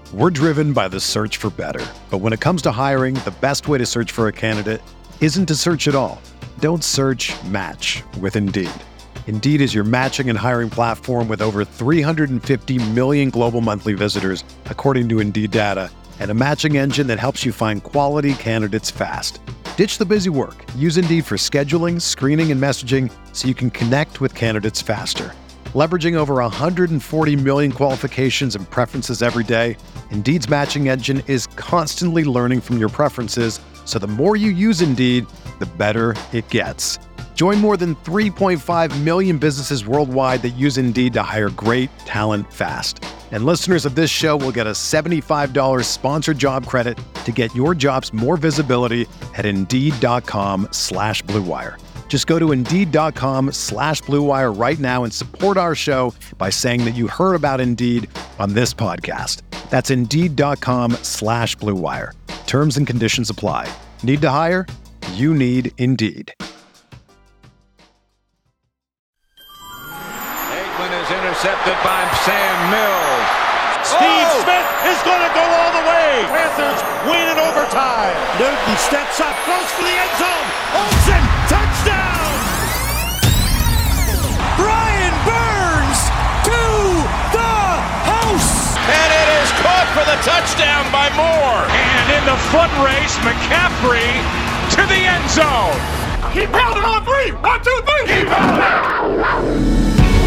We're driven by the search for better. But when it comes to hiring, the best way to search for a candidate isn't to search at all. Don't search, match with Indeed. Indeed is your matching and hiring platform with over 350 million global monthly visitors, according to Indeed data, and a matching engine that helps you find quality candidates fast. Ditch the busy work. Use Indeed for scheduling, screening, and messaging so you can connect with candidates faster. Leveraging over 140 million qualifications and preferences every day, Indeed's matching engine is constantly learning from your preferences, so the more you use Indeed, the better it gets. Join more than 3.5 million businesses worldwide that use Indeed to hire great talent fast. And listeners of this show will get a $75 sponsored job credit to get your jobs more visibility at Indeed.com/Blue Wire. Just go to Indeed.com/Blue Wire right now and support our show by saying that you heard about Indeed on this podcast. That's Indeed.com/Blue Wire. Terms and conditions apply. Need to hire? You need Indeed. Aikman is intercepted by Sam Mills. Steve Smith is going to go all the way. Panthers win in overtime. Newton steps up, close for the end zone. Olsen, touchdown! Brian Burns to the house. And it is caught for the touchdown by Moore. And in the foot race, McCaffrey to the end zone. Keep pounding on three. 1, 2, 3. Keep pounding.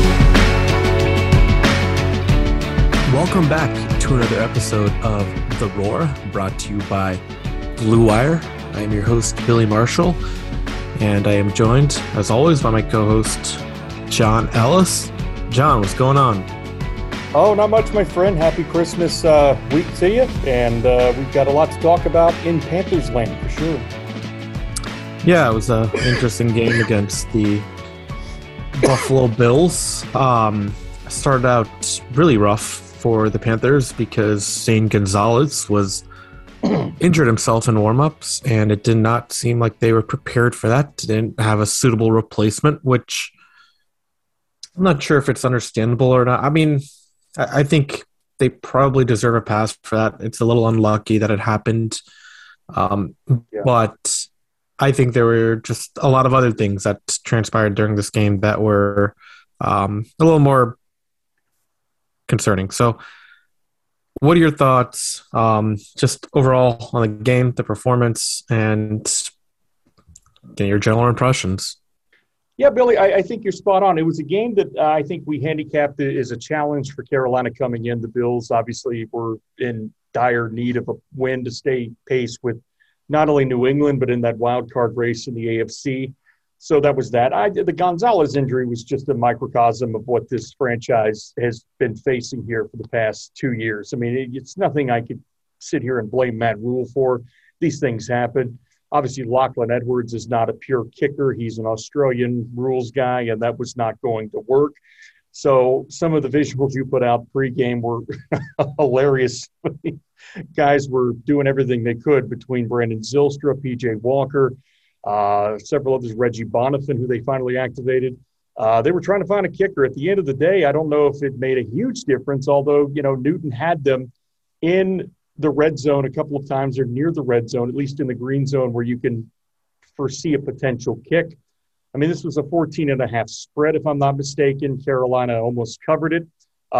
Welcome back to another episode of The Roar, brought to you by Blue Wire. I am your host, Billy Marshall, and I am joined, as always, by my co-host, John Ellis. John, what's going on? Oh, not much, my friend. Happy Christmas week to you, and we've got a lot to talk about in Panthers land, for sure. Yeah, it was an interesting game against the Buffalo Bills. Started out really rough for the Panthers because Zane Gonzalez was injured himself in warmups, and it did not seem like they were prepared for that. Didn't have a suitable replacement, which I'm not sure if it's understandable or not. I mean, I think they probably deserve a pass for that. It's a little unlucky that it happened. But I think there were just a lot of other things that transpired during this game that were a little more concerning. So what are your thoughts just overall on the game, the performance, and your general impressions? Yeah, Billy, I think you're spot on. It was a game that I think we handicapped as a challenge for Carolina coming in. The Bills obviously were in dire need of a win to stay pace with not only New England, but in that wild card race in the AFC. So that was that. The Gonzalez injury was just a microcosm of what this franchise has been facing here for the past 2 years. I mean, it's nothing I could sit here and blame Matt Rule for. These things happen. Obviously, Lachlan Edwards is not a pure kicker. He's an Australian rules guy, and that was not going to work. So some of the visuals you put out pregame were hilarious. Guys were doing everything they could between Brandon Zylstra, P.J. Walker, several others, Reggie Bonifant, who they finally activated. They were trying to find a kicker. At the end of the day, I don't know if it made a huge difference, although, Newton had them in the red zone a couple of times, or near the red zone, at least in the green zone, where you can foresee a potential kick. I mean, this was a 14.5 spread, if I'm not mistaken. Carolina almost covered it.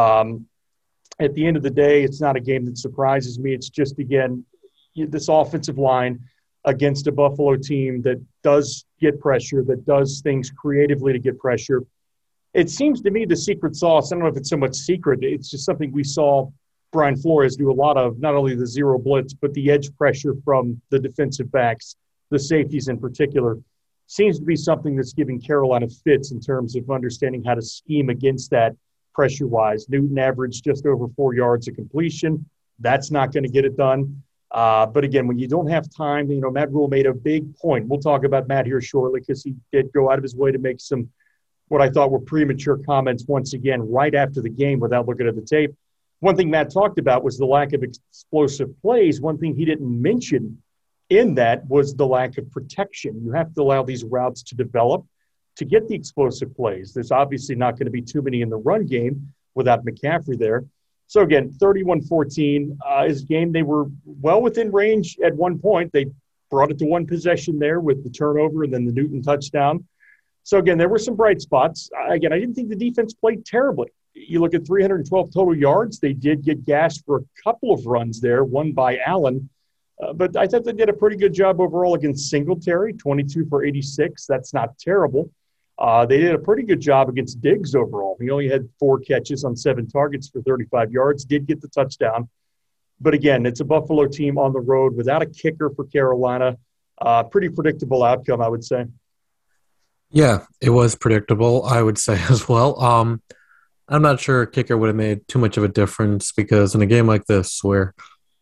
At the end of the day, it's not a game that surprises me. It's just, again, this offensive line against a Buffalo team that does get pressure, that does things creatively to get pressure. It seems to me the secret sauce, I don't know if it's so much secret, it's just something we saw Brian Flores do a lot of, not only the zero blitz, but the edge pressure from the defensive backs, the safeties in particular, seems to be something that's giving Carolina fits in terms of understanding how to scheme against that pressure-wise. Newton averaged just over 4 yards of completion. That's not going to get it done. But again, when you don't have time, Matt Rule made a big point. We'll talk about Matt here shortly because he did go out of his way to make some what I thought were premature comments once again right after the game without looking at the tape. One thing Matt talked about was the lack of explosive plays. One thing he didn't mention in that was the lack of protection. You have to allow these routes to develop to get the explosive plays. There's obviously not going to be too many in the run game without McCaffrey there. So again, 31-14 is a game they were well within range at one point. They brought it to one possession there with the turnover and then the Newton touchdown. So again, there were some bright spots. Again, I didn't think the defense played terribly. You look at 312 total yards. They did get gashed for a couple of runs there, one by Allen. But I thought they did a pretty good job overall against Singletary, 22 for 86. That's not terrible. They did a pretty good job against Diggs overall. He only had 4 catches on 7 targets for 35 yards, did get the touchdown. But again, it's a Buffalo team on the road without a kicker for Carolina. Pretty predictable outcome, I would say. Yeah, it was predictable, I would say as well. I'm not sure a kicker would have made too much of a difference because in a game like this where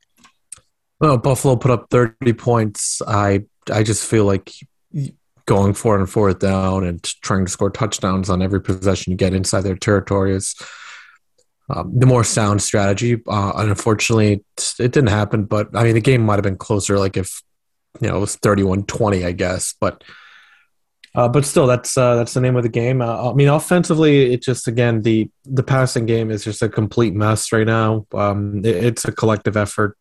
Buffalo put up 30 points, I just feel like going for it on 4th down and trying to score touchdowns on every possession you get inside their territory is the more sound strategy. And unfortunately, it didn't happen. But, I mean, the game might have been closer, like if it was 31-20, I guess. But still, that's the name of the game. I mean, offensively, it just, again, the passing game is just a complete mess right now. It's a collective effort.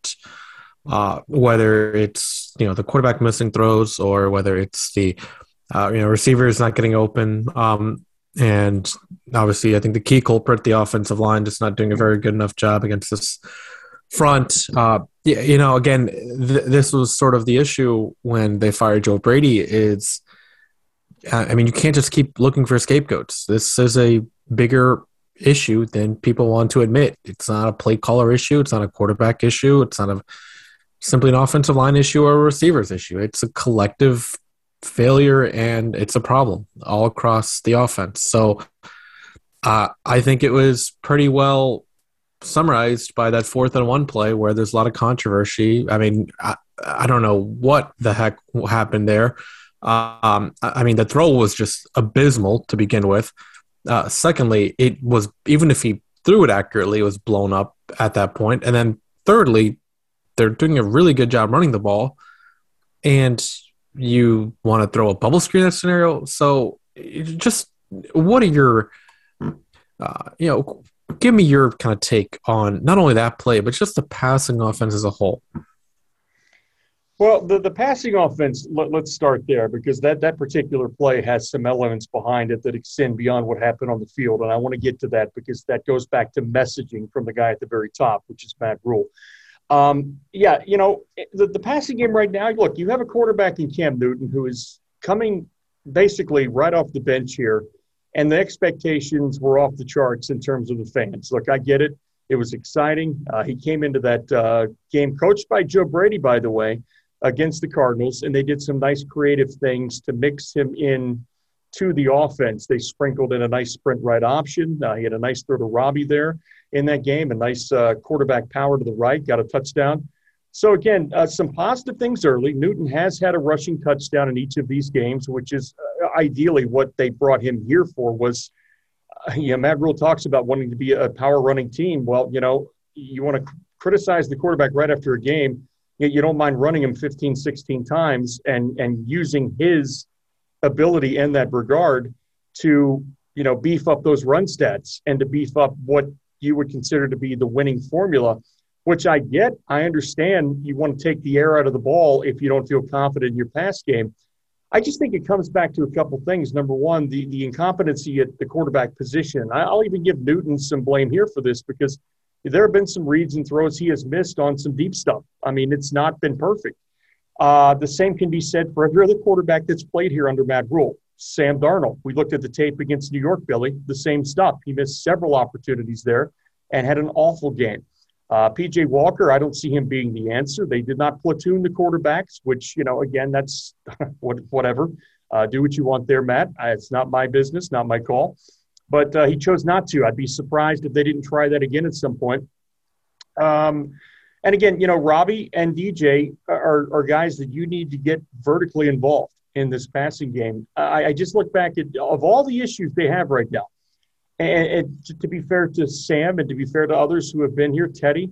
Whether it's the quarterback missing throws or whether it's the receivers not getting open, and obviously I think the key culprit, the offensive line, just not doing a very good enough job against this front. Again, this was sort of the issue when they fired Joe Brady. Is you can't just keep looking for scapegoats. This is a bigger issue than people want to admit. It's not a play caller issue. It's not a quarterback issue. It's not simply an offensive line issue or a receivers issue. It's a collective failure, and it's a problem all across the offense. So I think it was pretty well summarized by that 4th and 1 play where there's a lot of controversy. I mean, I don't know what the heck happened there. The throw was just abysmal to begin with. Secondly, it was, even if he threw it accurately, it was blown up at that point. And then thirdly, they're doing a really good job running the ball, and you want to throw a bubble screen in that scenario. So just what are your, give me your kind of take on not only that play, but just the passing offense as a whole. Well, the passing offense, let's start there, because that particular play has some elements behind it that extend beyond what happened on the field. And I want to get to that because that goes back to messaging from the guy at the very top, which is Matt Rule. The passing game right now, look, you have a quarterback in Cam Newton who is coming basically right off the bench here, and the expectations were off the charts in terms of the fans. Look, I get it. It was exciting. He came into that game coached by Joe Brady, by the way, against the Cardinals, and they did some nice creative things to mix him in to the offense. They sprinkled in a nice sprint right option. He had a nice throw to Robbie there in that game, a nice quarterback power to the right, got a touchdown. So again, some positive things early. Newton has had a rushing touchdown in each of these games, which is ideally what they brought him here for. Was Matt Rule talks about wanting to be a power running team. Well, you want to criticize the quarterback right after a game, yet you don't mind running him 15, 16 times and using his ability in that regard to, beef up those run stats and to beef up what you would consider to be the winning formula, which I get. I understand you want to take the air out of the ball if you don't feel confident in your pass game. I just think it comes back to a couple things. Number one, the incompetency at the quarterback position. I'll even give Newton some blame here for this because there have been some reads and throws he has missed on some deep stuff. I mean, it's not been perfect. The same can be said for every other quarterback that's played here under Matt Rule. Sam Darnold, we looked at the tape against New York, Billy, the same stuff. He missed several opportunities there and had an awful game. P.J. Walker, I don't see him being the answer. They did not platoon the quarterbacks, which, again, that's whatever. Do what you want there, Matt. It's not my business, not my call. But he chose not to. I'd be surprised if they didn't try that again at some point. And again, Robbie and DJ are guys that you need to get vertically involved in this passing game. I just look back at of all the issues they have right now, and to be fair to Sam and to be fair to others who have been here, Teddy,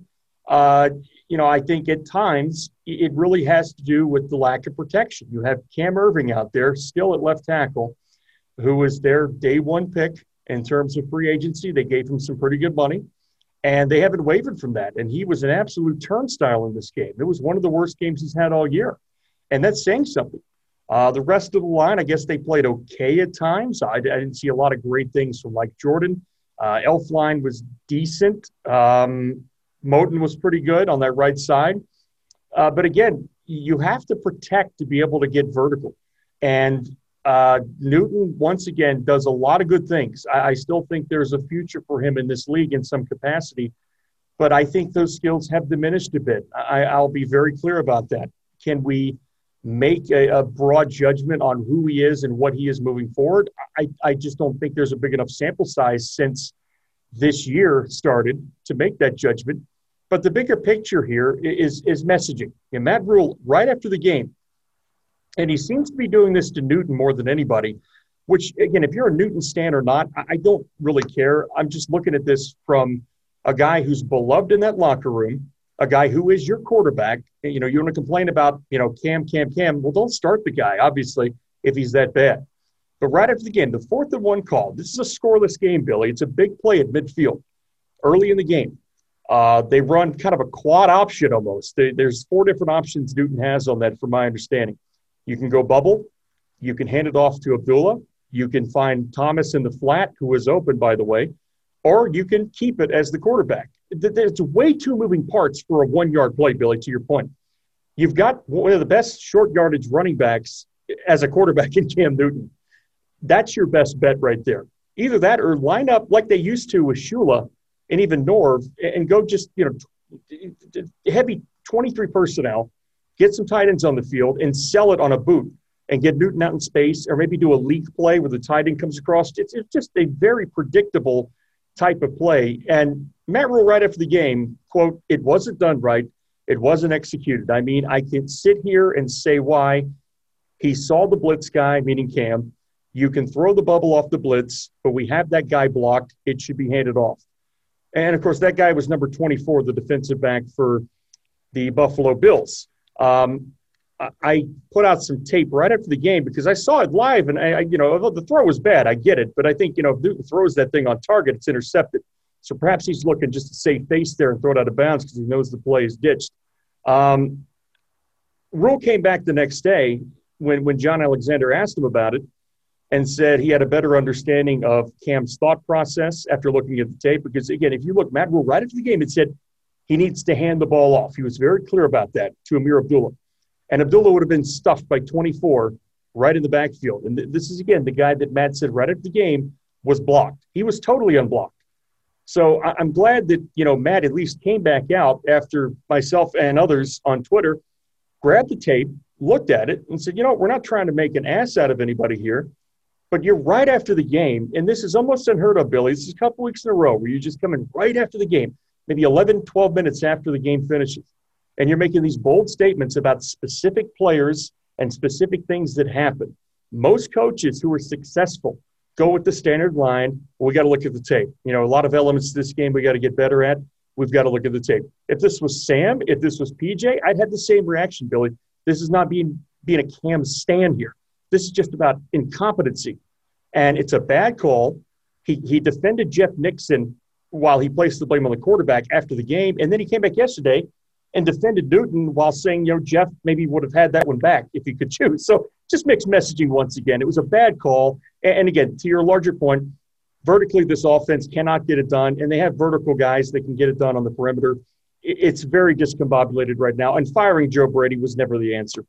I think at times it really has to do with the lack of protection. You have Cam Irving out there still at left tackle, who was their day one pick in terms of free agency. They gave him some pretty good money. And they haven't wavered from that. And he was an absolute turnstile in this game. It was one of the worst games he's had all year. And that's saying something. The rest of the line, I guess they played okay at times. I didn't see a lot of great things from Mike Jordan. Elflein was decent. Moten was pretty good on that right side. But again, you have to protect to be able to get vertical. And Newton, once again, does a lot of good things. I still think there's a future for him in this league in some capacity. But I think those skills have diminished a bit. I'll be very clear about that. Can we make a broad judgment on who he is and what he is moving forward? I just don't think there's a big enough sample size since this year started to make that judgment. But the bigger picture here is messaging. And Matt Rhule, right after the game, and he seems to be doing this to Newton more than anybody, which, again, if you're a Newton stan or not, I don't really care. I'm just looking at this from a guy who's beloved in that locker room, a guy who is your quarterback. You want to complain about, Cam. Well, don't start the guy, obviously, if he's that bad. But right after the game, the 4th and 1 call, this is a scoreless game, Billy. It's a big play at midfield early in the game. They run kind of a quad option almost. There's 4 different options Newton has on that, from my understanding. You can go bubble. You can hand it off to Abdullah. You can find Thomas in the flat, who is open, by the way, or you can keep it as the quarterback. There's way too moving parts for a 1-yard play, Billy, to your point. You've got one of the best short yardage running backs as a quarterback in Cam Newton. That's your best bet right there. Either that or line up like they used to with Shula and even Norv and go just, heavy 23 personnel, get some tight ends on the field and sell it on a boot and get Newton out in space, or maybe do a leak play where the tight end comes across. It's just a very predictable type of play. And Matt Rhule, right after the game, quote, "It wasn't done right. It wasn't executed." I mean, I can sit here and say why. He saw the blitz guy, meaning Cam. You can throw the bubble off the blitz, but we have that guy blocked. It should be handed off. And, of course, that guy was number 24, the defensive back for the Buffalo Bills. I put out some tape right after the game because I saw it live, and although the throw was bad, I get it. But I think, if Newton throws that thing on target, it's intercepted. So perhaps he's looking just to save face there and throw it out of bounds because he knows the play is ditched. Rhule came back the next day when John Alexander asked him about it and said he had a better understanding of Cam's thought process after looking at the tape. Because, again, if you look, Matt Rhule, right after the game, it said he needs to hand the ball off. He was very clear about that to Amir Abdullah. And Abdullah would have been stuffed by 24 right in the backfield. And this is, again, the guy that Matt said right after the game was blocked. He was totally unblocked. So I'm glad that, Matt at least came back out after myself and others on Twitter grabbed the tape, looked at it, and said, we're not trying to make an ass out of anybody here, but you're right after the game. And this is almost unheard of, Billy. This is a couple weeks in a row where you're just coming right after the game, maybe 11, 12 minutes after the game finishes. And you're making these bold statements about specific players and specific things that happen. Most coaches who are successful go with the standard line. We got to look at the tape. A lot of elements to this game we got to get better at. We've got to look at the tape. If this was Sam, if this was PJ, I'd have the same reaction, Billy. This is not being a Cam stand here. This is just about incompetency. And it's a bad call. He defended Jeff Nixon while he placed the blame on the quarterback after the game. And then he came back yesterday and defended Newton while saying, Jeff maybe would have had that one back if he could choose. So just mixed messaging once again. It was a bad call. And again, to your larger point, vertically this offense cannot get it done, and they have vertical guys that can get it done on the perimeter. It's very discombobulated right now, and firing Joe Brady was never the answer.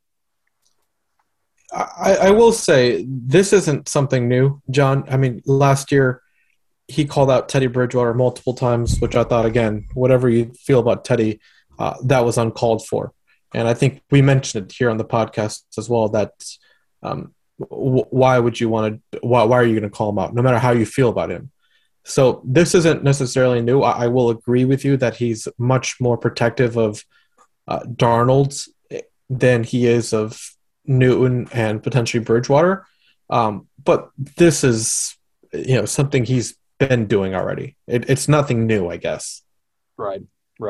I will say this isn't something new, John. I mean, last year he called out Teddy Bridgewater multiple times, which I thought, again, whatever you feel about Teddy, that was uncalled for. And I think we mentioned it here on the podcast as well, that why are you going to call him out, no matter how you feel about him? So this isn't necessarily new. I will agree with you that he's much more protective of Darnold than he is of Newton and potentially Bridgewater. But this is, something he's been doing already. It's nothing new, I guess. Right.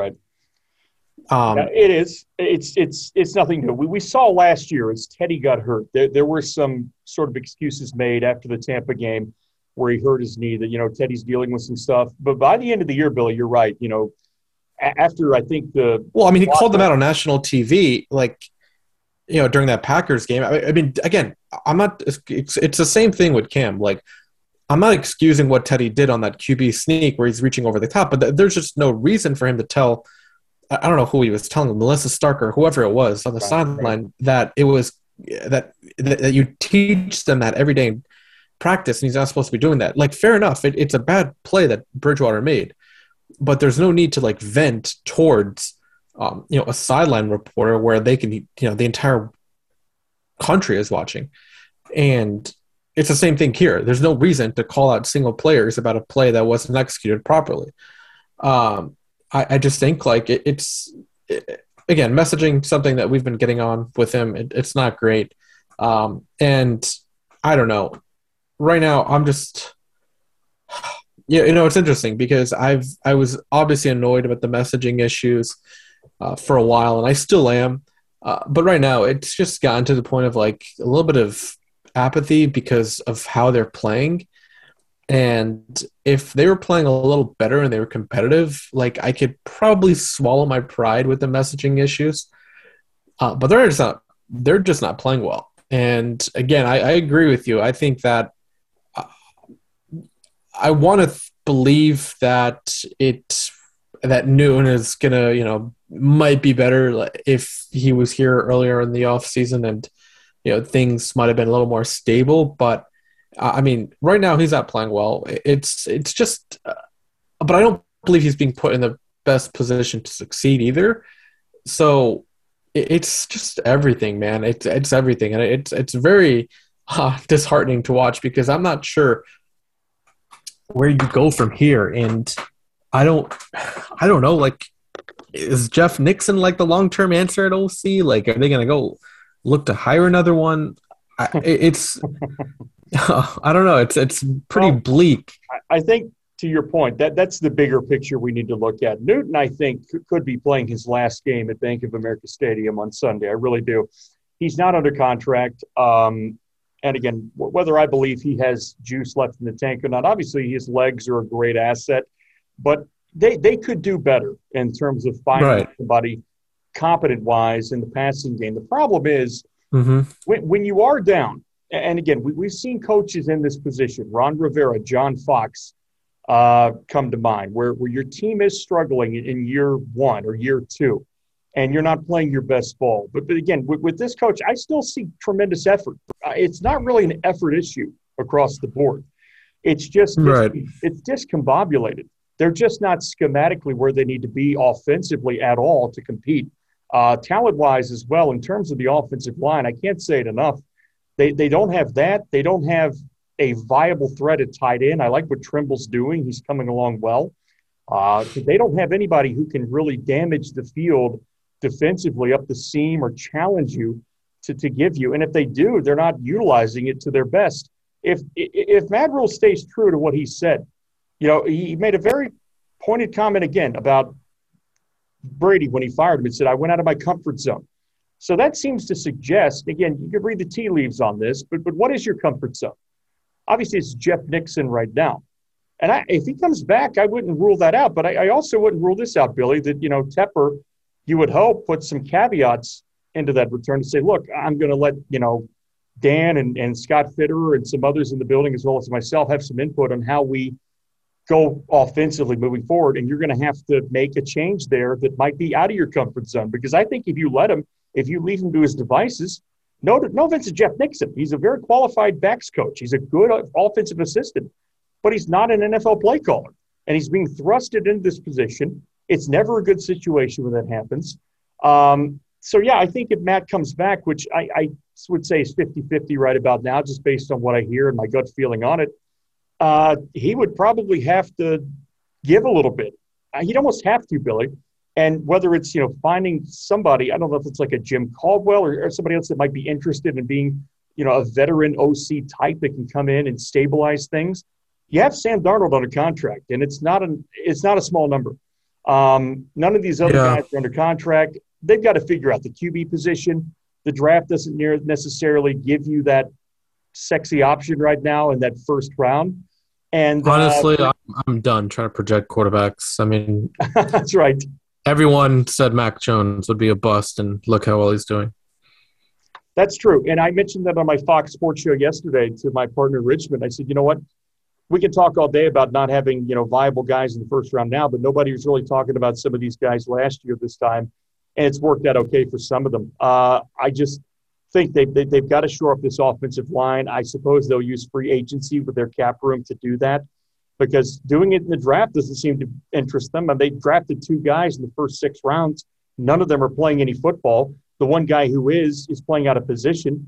It is. It's nothing new. We saw last year as Teddy got hurt, there were some sort of excuses made after the Tampa game where he hurt his knee, that, Teddy's dealing with some stuff. But by the end of the year, Billy, you're right. After I think he called them out on national TV, during that Packers game. I mean, again, I'm not. It's the same thing with Cam. Like, I'm not excusing what Teddy did on that QB sneak where he's reaching over the top, but there's just no reason for him to tell. I don't know who he was telling, Melissa Stark or whoever it was on the sideline, that it was that you teach them that every day in practice, and he's not supposed to be doing that. Like, fair enough, it's a bad play that Bridgewater made, but there's no need to vent towards a sideline reporter where they can, the entire country is watching. And it's the same thing here. There's no reason to call out single players about a play that wasn't executed properly. I just think it's again, messaging something that we've been getting on with him. It's not great. And I don't know. Right now, I'm just, it's interesting because I was obviously annoyed about the messaging issues for a while, and I still am. But right now, it's just gotten to the point of a little bit of apathy because of how they're playing. And if they were playing a little better and they were competitive, I could probably swallow my pride with the messaging issues. But they're just not playing well. And again, I agree with you. I think that I want to believe that that Newton is gonna, might be better if he was here earlier in the offseason and things might have been a little more stable. But I mean, right now he's not playing well. It's just, but I don't believe he's being put in the best position to succeed either. So it's just everything, man. It's everything, and it's very disheartening to watch because I'm not sure where you go from here. And I don't know. Is Jeff Nixon the long-term answer at OC? Are they gonna go look to hire another one? It's I don't know. It's pretty bleak. I think, to your point, that's the bigger picture we need to look at. Newton, I think, could be playing his last game at Bank of America Stadium on Sunday. I really do. He's not under contract. And again, whether I believe he has juice left in the tank or not, obviously his legs are a great asset, but they could do better in terms of finding somebody competent-wise in the passing game. The problem is when you are down, and again, we've seen coaches in this position, Ron Rivera, John Fox, come to mind, where your team is struggling in year one or year two, and you're not playing your best ball. But again, with this coach, I still see tremendous effort. It's not really an effort issue across the board. It's just it's discombobulated. They're just not schematically where they need to be offensively at all to compete. Talent-wise as well, in terms of the offensive line, I can't say it enough. They don't have that. They don't have a viable threat at tight end. I like what Trimble's doing. He's coming along well. They don't have anybody who can really damage the field defensively up the seam or challenge you to give you. And if they do, they're not utilizing it to their best. If Matt Rhule stays true to what he said, he made a very pointed comment again about Brady when he fired him and said, I went out of my comfort zone. So that seems to suggest, again, you could read the tea leaves on this, but what is your comfort zone? Obviously, it's Jeff Nixon right now. And if he comes back, I wouldn't rule that out. But I also wouldn't rule this out, Billy, that, Tepper, you would hope, put some caveats into that return to say, look, I'm going to let, Dan and Scott Fitterer and some others in the building, as well as myself, have some input on how we go offensively moving forward. And you're going to have to make a change there that might be out of your comfort zone. Because I think if you leave him to his devices, no offense to Jeff Nixon. He's a very qualified backs coach. He's a good offensive assistant, but he's not an NFL play caller. And he's being thrusted into this position. It's never a good situation when that happens. I think if Matt comes back, which I would say is 50-50 right about now, just based on what I hear and my gut feeling on it, he would probably have to give a little bit. He'd almost have to, Billy. And whether it's, finding somebody, I don't know if it's like a Jim Caldwell or somebody else that might be interested in being, a veteran OC type that can come in and stabilize things. You have Sam Darnold under contract, and it's not a small number. None of these other guys are under contract. They've got to figure out the QB position. The draft doesn't necessarily give you that sexy option right now in that first round. And Honestly, I'm done trying to project quarterbacks. I mean, that's right. everyone said Mac Jones would be a bust, and look how well he's doing. That's true. And I mentioned that on my Fox Sports show yesterday to my partner in Richmond. I said, you know what? We can talk all day about not having, viable guys in the first round now, but nobody was really talking about some of these guys last year this time. And it's worked out okay for some of them. I just think they've got to shore up this offensive line. I suppose they'll use free agency with their cap room to do that, because doing it in the draft doesn't seem to interest them. And they drafted 2 guys in the first 6 rounds. None of them are playing any football. The one guy who is playing out of position.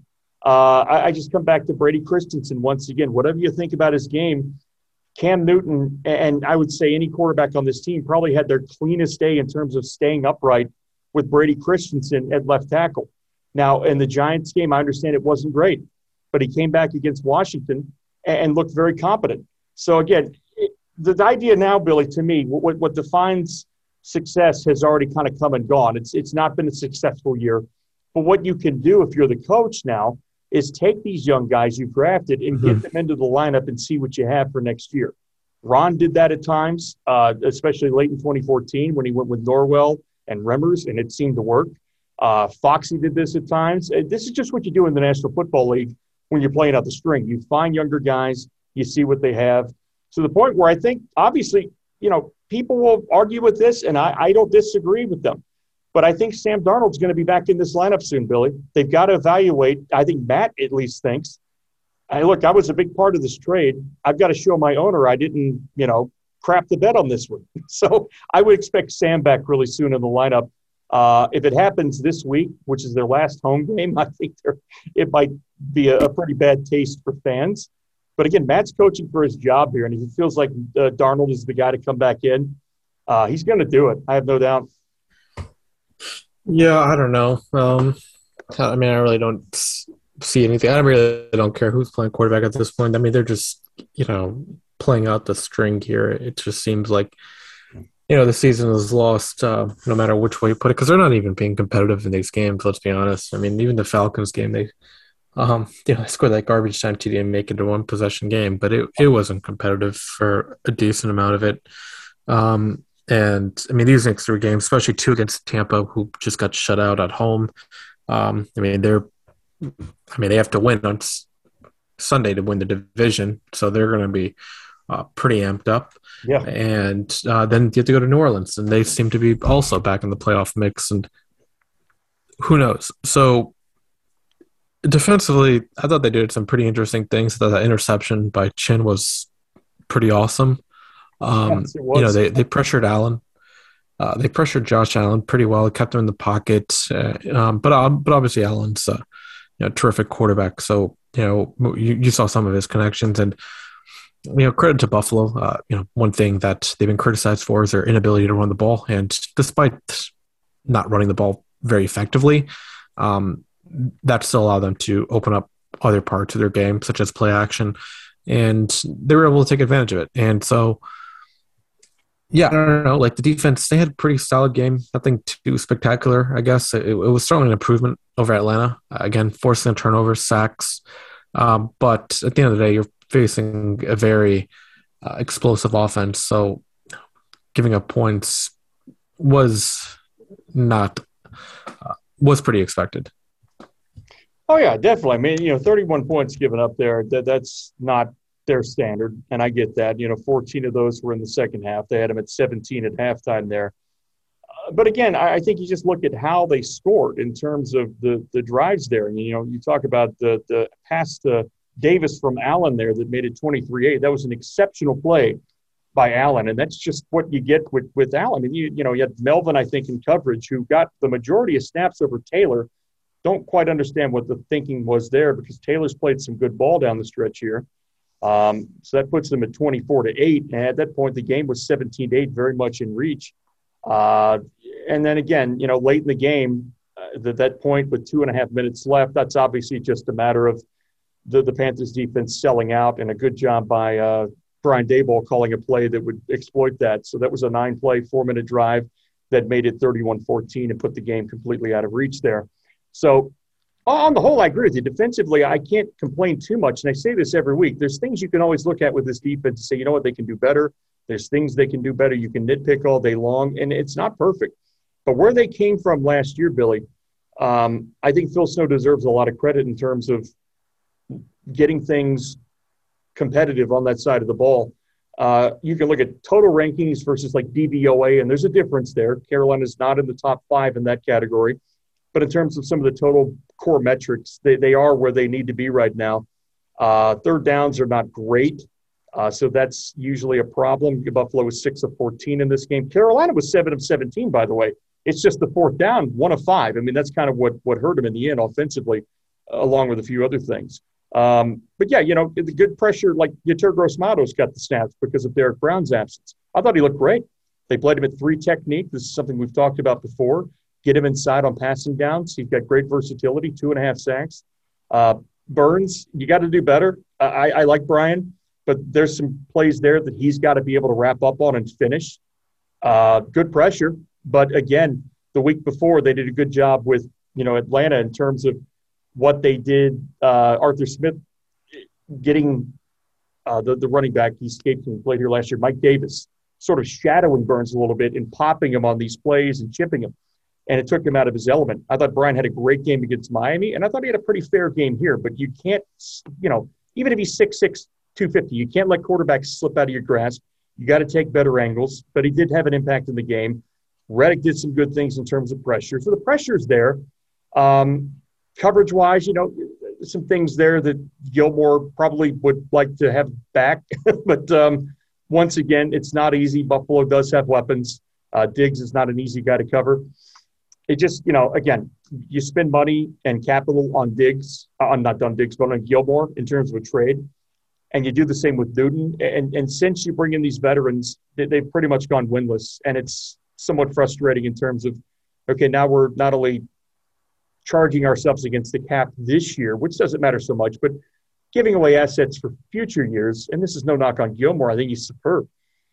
I just come back to Brady Christensen once again. Whatever you think about his game, Cam Newton, and I would say any quarterback on this team, probably had their cleanest day in terms of staying upright with Brady Christensen at left tackle. Now, in the Giants game, I understand it wasn't great, but he came back against Washington and looked very competent. So, again, the idea now, Billy, to me, what defines success has already kind of come and gone. It's not been a successful year. But what you can do if you're the coach now is take these young guys you've drafted and get them into the lineup and see what you have for next year. Ron did that at times, especially late in 2014 when he went with Norwell and Remmers, and it seemed to work. Foxy did this at times. This is just what you do in the National Football League when you're playing out the string. You find younger guys, you see what they have, to the point where I think, obviously, people will argue with this, and I don't disagree with them. But I think Sam Darnold's going to be back in this lineup soon, Billy. They've got to evaluate. I think Matt at least thinks. Look, I was a big part of this trade. I've got to show my owner I didn't, crap the bed on this one. So I would expect Sam back really soon in the lineup. If it happens this week, which is their last home game, I think it might be a pretty bad taste for fans. But again, Matt's coaching for his job here, and if he feels like Darnold is the guy to come back in, he's going to do it. I have no doubt. Yeah, I don't know. I really don't see anything. I really don't care who's playing quarterback at this point. I mean, they're just, playing out the string here. It just seems like, the season is lost no matter which way you put it, because they're not even being competitive in these games, let's be honest. I mean, even the Falcons game, they scored that garbage time TD and make it a one-possession game, but it wasn't competitive for a decent amount of it. And I mean, these next 3 games, especially 2 against Tampa, who just got shut out at home. They have to win on Sunday to win the division, so they're going to be pretty amped up. Yeah. And then you have to go to New Orleans, and they seem to be also back in the playoff mix, and who knows? So defensively, I thought they did some pretty interesting things. I thought that interception by Chin was pretty awesome. Yes, it was. They pressured Allen. They pressured Josh Allen pretty well. It kept him in the pocket. But obviously Allen's a terrific quarterback. So, you saw some of his connections, and, credit to Buffalo. One thing that they've been criticized for is their inability to run the ball. And despite not running the ball very effectively, that still allowed them to open up other parts of their game, such as play action. And they were able to take advantage of it. And so, yeah, I don't know. Like the defense, they had a pretty solid game. Nothing too spectacular, I guess. It was certainly an improvement over Atlanta. Again, forcing turnovers, sacks. But at the end of the day, you're facing a very explosive offense. So giving up points was pretty expected. Oh, yeah, definitely. I mean, 31 points given up there, that's not their standard, and I get that. 14 of those were in the second half. They had them at 17 at halftime there. But again, I think you just look at how they scored in terms of the drives there. And, you talk about the pass to Davis from Allen there that made it 23-8. That was an exceptional play by Allen, and that's just what you get with Allen. I mean, you had Melvin, I think, in coverage, who got the majority of snaps over Taylor. Don't quite understand what the thinking was there, because Taylor's played some good ball down the stretch here. So that puts them at 24-8. And at that point, the game was 17-8, very much in reach. And then again, late in the game, at that point with 2.5 minutes left, that's obviously just a matter of the Panthers defense selling out, and a good job by Brian Daboll calling a play that would exploit that. So that was a 9-play, 4-minute drive that made it 31-14 and put the game completely out of reach there. So On the whole, I agree with you. Defensively, I can't complain too much, and I say this every week. There's things you can always look at with this defense and say, you know what, they can do better. There's things they can do better. You can nitpick all day long, and it's not perfect. But where they came from last year, Billy, I think Phil Snow deserves a lot of credit in terms of getting things competitive on that side of the ball. You can look at total rankings versus like DVOA, and there's a difference there. Carolina's not in the top 5 in that category. But in terms of some of the total core metrics, they are where they need to be right now. Third downs are not great, so that's usually a problem. Buffalo was 6 of 14 in this game. Carolina was 7 of 17, by the way. It's just the fourth down, 1 of 5. I mean, that's kind of what hurt them in the end offensively, along with a few other things. But, yeah, you know, the good pressure, like Yetur Gross-Matos got the snaps because of Derek Brown's absence. I thought he looked great. They played him at 3 technique. This is something we've talked about before. Get him inside on passing downs. He's got great versatility, 2.5 sacks. Burns, you got to do better. I like Brian, but there's some plays there that he's got to be able to wrap up on and finish. Good pressure. But, again, the week before they did a good job with, you know, Atlanta in terms of what they did. Arthur Smith getting the running back, he escaped and played here last year, Mike Davis, sort of shadowing Burns a little bit and popping him on these plays and chipping him. And it took him out of his element. I thought Brian had a great game against Miami, and I thought he had a pretty fair game here. But you can't, you know, even if he's 6'6", 250, you can't let quarterbacks slip out of your grasp. You got to take better angles. But he did have an impact in the game. Reddick did some good things in terms of pressure. So the pressure's there. Coverage-wise, you know, some things there that Gilmore probably would like to have back. But once again, it's not easy. Buffalo does have weapons. Diggs is not an easy guy to cover. It just, you know, again, you spend money and capital on Diggs, not on Diggs, but on Gilmore in terms of a trade, and you do the same with Newton. And since you bring in these veterans, they've pretty much gone winless, and it's somewhat frustrating in terms of, okay, now we're not only charging ourselves against the cap this year, which doesn't matter so much, but giving away assets for future years. And this is no knock on Gilmore. I think he's superb.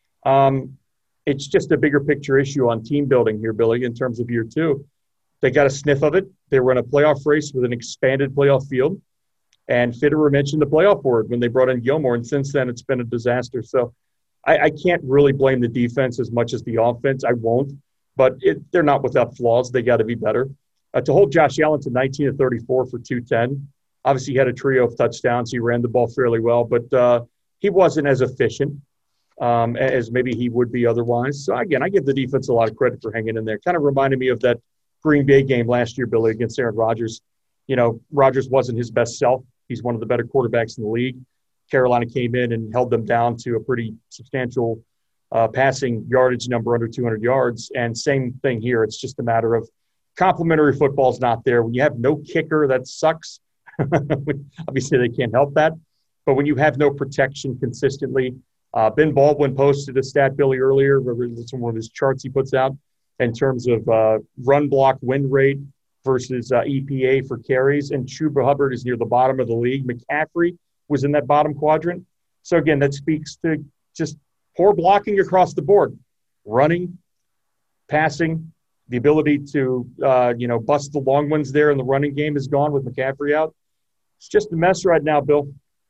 It's just a bigger picture issue on team building here, Billy, in terms of year 2. They got a sniff of it. They were in a playoff race with an expanded playoff field. And Fitterer mentioned the playoff word when they brought in Gilmore, and since then it's been a disaster. So I can't really blame the defense as much as the offense. I won't. But they're not without flaws. They got to be better. To hold Josh Allen to 19 of 34 for 210, obviously he had a trio of touchdowns. He ran the ball fairly well, but he wasn't as efficient as maybe he would be otherwise. So, again, I give the defense a lot of credit for hanging in there. Kind of reminded me of that Green Bay game last year, Billy, against Aaron Rodgers. You know, Rodgers wasn't his best self. He's one of the better quarterbacks in the league. Carolina came in and held them down to a pretty substantial passing yardage number under 200 yards. And same thing here. It's just a matter of complimentary football's not there. When you have no kicker, that sucks. Obviously, they can't help that. But when you have no protection consistently, Ben Baldwin posted a stat, Billy, earlier. It's one of his charts he puts out in terms of run block win rate versus EPA for carries. And Chuba Hubbard is near the bottom of the league. McCaffrey was in that bottom quadrant. So, again, that speaks to just poor blocking across the board. Running, passing, the ability to, bust the long ones there in the running game is gone with McCaffrey out. It's just a mess right now, Bill.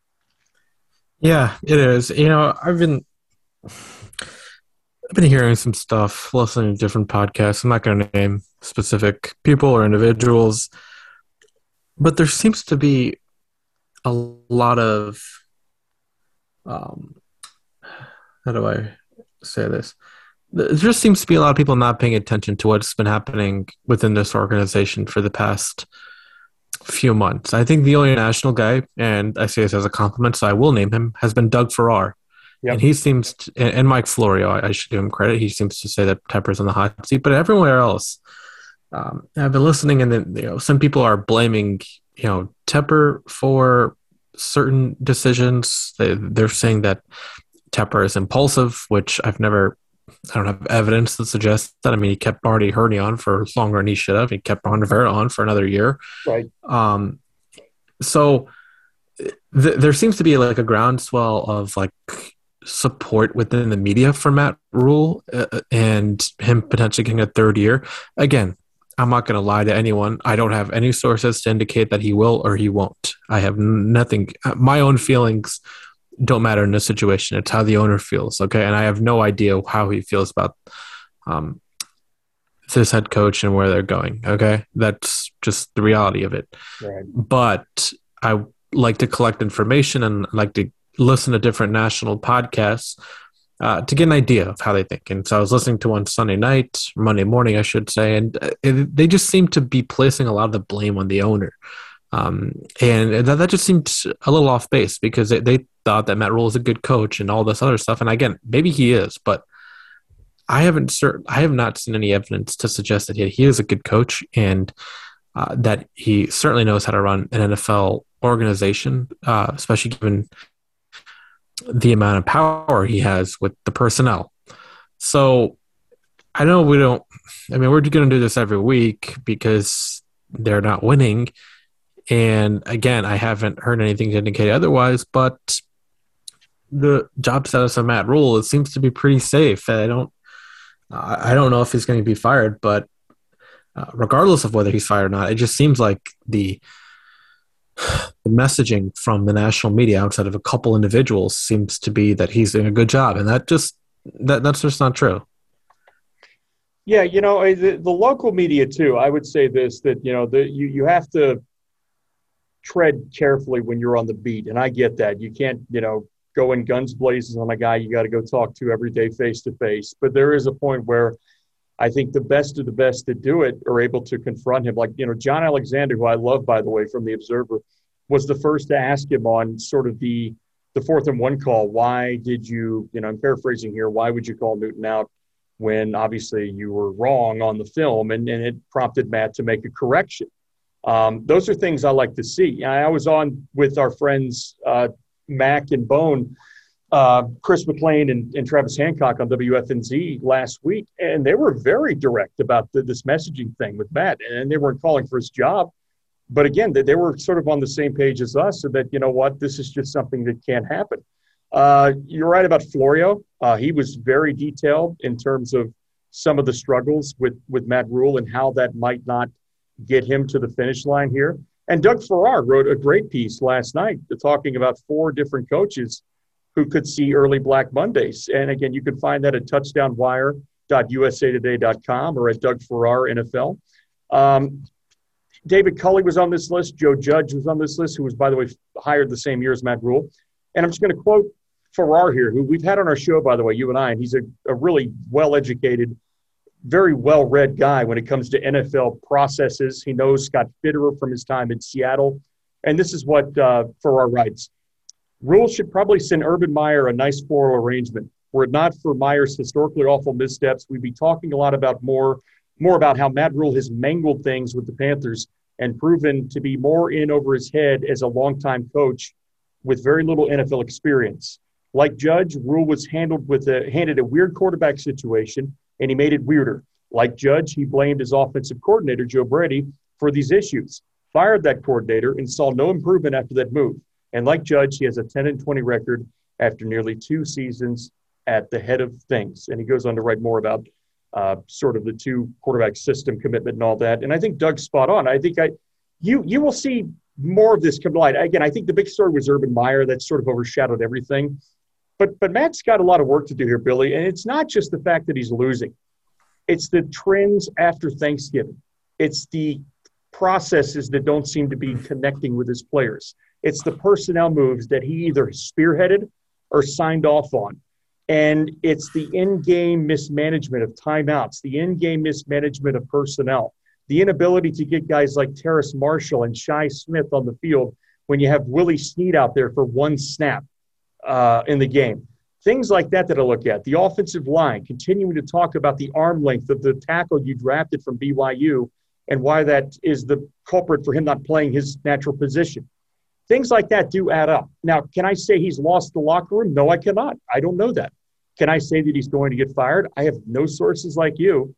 Yeah, it is. You know, I've been hearing some stuff, listening to different podcasts. I'm not going to name specific people or individuals, but there seems to be a lot of how do I say this? There just seems to be a lot of people not paying attention to what's been happening within this organization for the past few months. I think the only national guy, and I say this as a compliment, so I will name him, has been Doug Farrar. Yep. And he seems to, and Mike Florio, I should give him credit. He seems to say that Tepper's on the hot seat, but everywhere else, I've been listening, and then some people are blaming Tepper for certain decisions. They're saying that Tepper is impulsive, which I don't have evidence that suggests that. I mean, he kept Marty Hurney on for longer than he should have. He kept Ron Rivera on for another year. Right. So there seems to be like a groundswell of like support within the media for Matt Rule and him potentially getting a third year. Again, I'm not going to lie to anyone. I don't have any sources to indicate that he will or he won't. I have nothing. My own feelings don't matter in this situation. It's how the owner feels, okay? And I have no idea how he feels about this head coach and where they're going, okay? That's just the reality of it. Right. But I like to collect information and like to listen to different national podcasts to get an idea of how they think. And so I was listening to one Monday morning, I should say, and they just seem to be placing a lot of the blame on the owner. And that just seemed a little off base because they thought that Matt Rule is a good coach and all this other stuff. And again, maybe he is, but I have not seen any evidence to suggest that he is a good coach and that he certainly knows how to run an NFL organization, especially given the amount of power he has with the personnel. So I know we're going to do this every week because they're not winning. And again, I haven't heard anything to indicate otherwise, but the job status of Matt Rule, it seems to be pretty safe. I don't know if he's going to be fired, but regardless of whether he's fired or not, it just seems like the messaging from the national media outside of a couple individuals seems to be that he's doing a good job. And that's just not true. Yeah. The local media too, I would say this, that, you have to tread carefully when you're on the beat. And I get that. You can't, go in guns blazes on a guy you got to go talk to every day face to face. But there is a point where I think the best of the best that do it are able to confront him. Like, John Alexander, who I love, by the way, from The Observer, was the first to ask him on sort of the 4th and 1 call. Why did you, I'm paraphrasing here, why would you call Newton out when obviously you were wrong on the film? And it prompted Matt to make a correction. Those are things I like to see. I was on with our friends, Mac and Bone, Chris McLean and Travis Hancock on WFNZ last week, and they were very direct about this messaging thing with Matt, and they weren't calling for his job. But again, they were sort of on the same page as us, so that, this is just something that can't happen. You're right about Florio. He was very detailed in terms of some of the struggles with Matt Rule and how that might not get him to the finish line here. And Doug Farrar wrote a great piece last night talking about 4 different coaches who could see early Black Mondays. And again, you can find that at touchdownwire.usatoday.com or at Doug Farrar NFL. David Culley was on this list. Joe Judge was on this list, who was, by the way, hired the same year as Matt Rule. And I'm just going to quote Farrar here, who we've had on our show, by the way, you and I, and he's a really well-educated, very well-read guy when it comes to NFL processes. He knows Scott Fitterer from his time in Seattle. And this is what Farrar writes. Rule should probably send Urban Meyer a nice floral arrangement. Were it not for Meyer's historically awful missteps, we'd be talking a lot about more about how Matt Rule has mangled things with the Panthers and proven to be more in over his head as a longtime coach with very little NFL experience. Like Judge, Rule was handed a weird quarterback situation, and he made it weirder. Like Judge, he blamed his offensive coordinator, Joe Brady, for these issues, fired that coordinator, and saw no improvement after that move. And like Judge, he has a 10-20 record after nearly 2 seasons at the head of things. And he goes on to write more about sort of the 2 quarterback system commitment and all that. And I think Doug's spot on. I think you will see more of this come to light. Again, I think the big story was Urban Meyer. That sort of overshadowed everything. But Matt's got a lot of work to do here, Billy. And it's not just the fact that he's losing. It's the trends after Thanksgiving. It's the processes that don't seem to be connecting with his players. It's the personnel moves that he either spearheaded or signed off on. And it's the in-game mismanagement of timeouts, the in-game mismanagement of personnel, the inability to get guys like Terrace Marshall and Shi Smith on the field when you have Willie Snead out there for 1 snap in the game. Things like that I look at. The offensive line, continuing to talk about the arm length of the tackle you drafted from BYU and why that is the culprit for him not playing his natural position. Things like that do add up. Now, can I say he's lost the locker room? No, I cannot. I don't know that. Can I say that he's going to get fired? I have no sources like you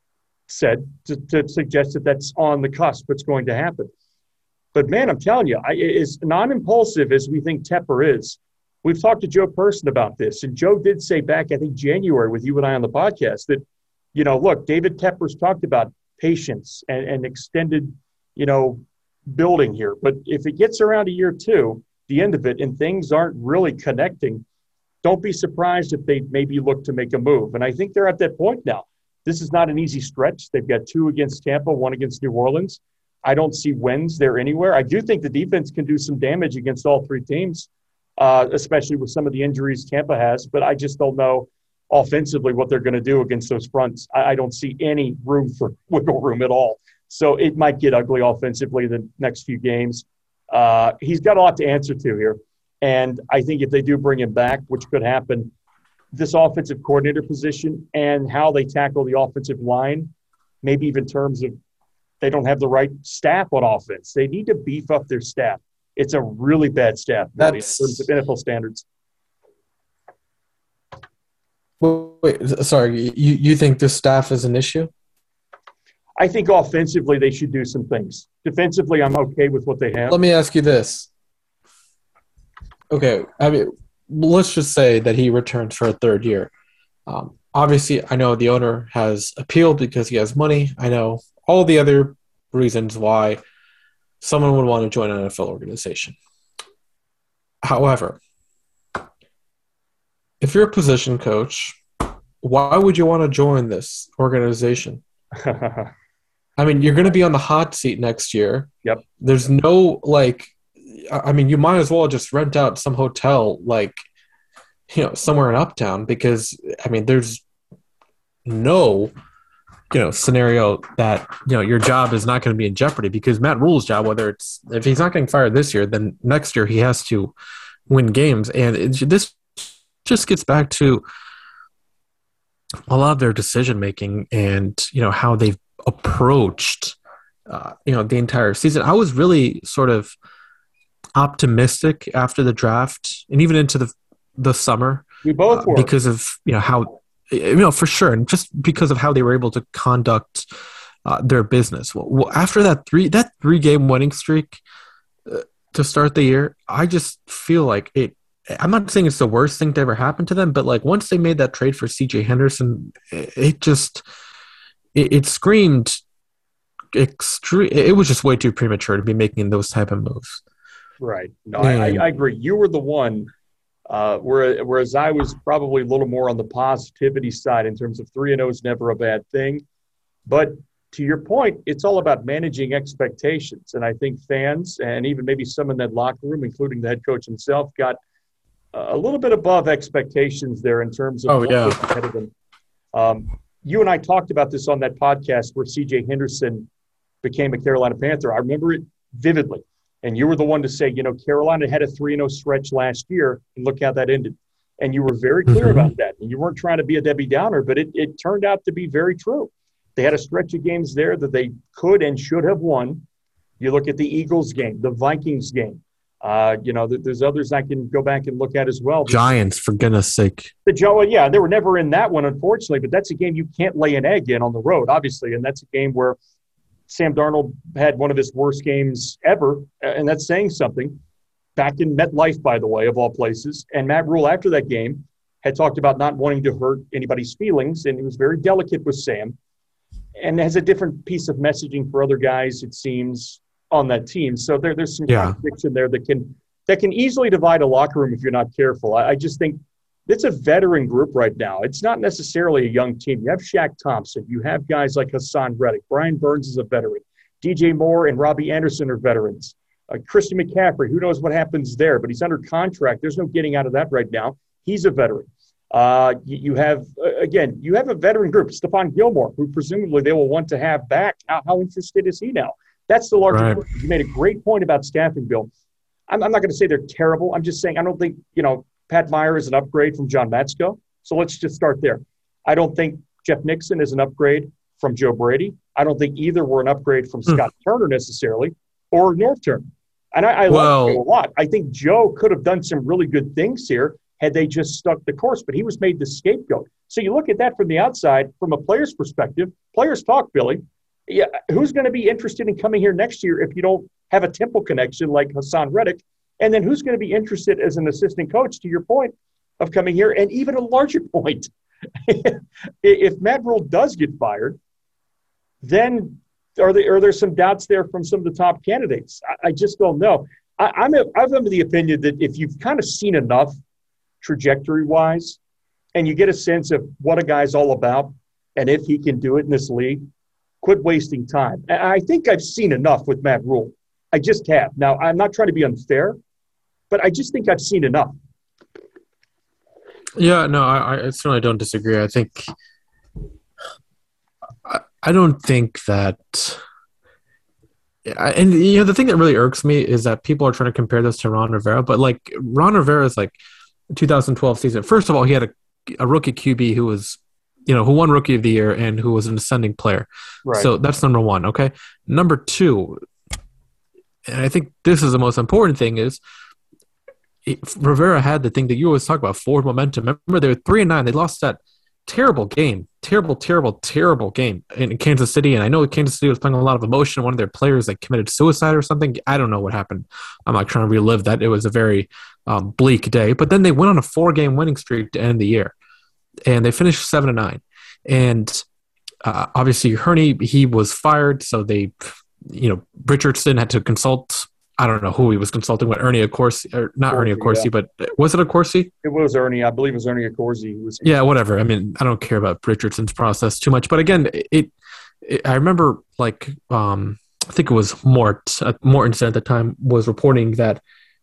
said to suggest that that's on the cusp what's going to happen. But, man, I'm telling you, as non-impulsive as we think Tepper is, we've talked to Joe Person about this, and Joe did say back, I think, January with you and I on the podcast that, look, David Tepper's talked about patience and extended, building here. But if it gets around a year two, the end of it, and things aren't really connecting, don't be surprised if they maybe look to make a move. And I think they're at that point now. This is not an easy stretch. They've got 2 against Tampa, 1 against New Orleans. I don't see wins there anywhere. I do think the defense can do some damage against all 3 teams, especially with some of the injuries Tampa has. But I just don't know offensively what they're going to do against those fronts. I don't see any room for wiggle room at all. So it might get ugly offensively the next few games. He's got a lot to answer to here. And I think if they do bring him back, which could happen, this offensive coordinator position and how they tackle the offensive line, maybe even in terms of they don't have the right staff on offense. They need to beef up their staff. It's a really bad staff in terms of NFL standards. Wait, sorry. You think the staff is an issue? I think offensively they should do some things. Defensively, I'm okay with what they have. Let me ask you this. Okay, I mean, let's just say that he returns for a 3rd year. Obviously, I know the owner has appealed because he has money. I know all the other reasons why someone would want to join an NFL organization. However, if you're a position coach, why would you want to join this organization? I mean, you're going to be on the hot seat next year. Yep. There's no, you might as well just rent out some hotel, somewhere in Uptown because, there's no, scenario that, your job is not going to be in jeopardy because Matt Rule's job, if he's not getting fired this year, then next year he has to win games. And this just gets back to a lot of their decision-making and, how they've approached, the entire season. I was really sort of optimistic after the draft and even into the summer. We both were. Because of, how, for sure. And just because of how they were able to conduct their business. Well, after that 3-game winning streak to start the year, I just feel like I'm not saying it's the worst thing to ever happen to them, but once they made that trade for C.J. Henderson, it screamed extreme. It was just way too premature to be making those type of moves. Right. No, I agree. You were the one, whereas I was probably a little more on the positivity side in terms of 3-0 is never a bad thing. But to your point, it's all about managing expectations. And I think fans and even maybe some in that locker room, including the head coach himself, got a little bit above expectations there in terms of what was ahead of them. You and I talked about this on that podcast where C.J. Henderson became a Carolina Panther. I remember it vividly. And you were the one to say, Carolina had a 3-0 stretch last year, and look how that ended. And you were very clear about that. And you weren't trying to be a Debbie Downer, but it turned out to be very true. They had a stretch of games there that they could and should have won. You look at the Eagles game, the Vikings game. There's others I can go back and look at as well. Giants, for goodness sake. They were never in that one, unfortunately, but that's a game you can't lay an egg in on the road, obviously, and that's a game where Sam Darnold had one of his worst games ever, and that's saying something. Back in MetLife, by the way, of all places, and Matt Rule after that game had talked about not wanting to hurt anybody's feelings, and he was very delicate with Sam, and has a different piece of messaging for other guys, it seems, on that team. So there's some contradiction there that can easily divide a locker room if you're not careful. I just think it's a veteran group right now. It's not necessarily a young team. You have Shaq Thompson. You have guys like Hassan Reddick. Brian Burns is a veteran. DJ Moore and Robbie Anderson are veterans. Christian McCaffrey, who knows what happens there, but he's under contract. There's no getting out of that right now. He's a veteran. You have a veteran group, Stephon Gilmore, who presumably they will want to have back. How interested is he now? That's the larger group. You made a great point about staffing, Bill. I'm not going to say they're terrible. I'm just saying I don't think, Pat Meyer is an upgrade from John Matsko. So let's just start there. I don't think Jeff Nixon is an upgrade from Joe Brady. I don't think either were an upgrade from Scott Turner necessarily or North Turner. And I like Joe a lot. I think Joe could have done some really good things here had they just stuck the course, but he was made the scapegoat. So you look at that from the outside, from a player's perspective, players talk, Billy. Yeah, who's going to be interested in coming here next year if you don't have a Temple connection like Hassan Reddick? And then who's going to be interested as an assistant coach, to your point, of coming here? And even a larger point, if Matt Rule does get fired, then are there some doubts there from some of the top candidates? I just don't know. I'm of the opinion that if you've kind of seen enough trajectory-wise and you get a sense of what a guy's all about and if he can do it in this league, quit wasting time. And I think I've seen enough with Matt Rule. I just have. Now, I'm not trying to be unfair, but I just think I've seen enough. Yeah, no, I certainly don't disagree. I think I don't think that and the thing that really irks me is that people are trying to compare this to Ron Rivera, but like Ron Rivera's like 2012 season. First of all, he had a rookie QB who was, who won Rookie of the Year and who was an ascending player. Right. So that's number one, okay? Number two, and I think this is the most important thing, is Rivera had the thing that you always talk about, forward momentum. Remember, they were 3-9. They lost that terrible game, terrible game in Kansas City. And I know Kansas City was playing a lot of emotion. One of their players committed suicide or something. I don't know what happened. I'm not trying to relive that. It was a very bleak day. But then they went on a 4-game winning streak to end the year, and they finished 7-9. And obviously, Hurney, he was fired, so they, Richardson had to consult. I don't know who he was consulting with, Ernie Accorsi, or not Ernie Accorsi, but was it Accorsi? It was Ernie. I believe it was Ernie Accorsi. Yeah, whatever. I mean, I don't care about Richardson's process too much. But again, I remember, I think it was Mortensen at the time was reporting that,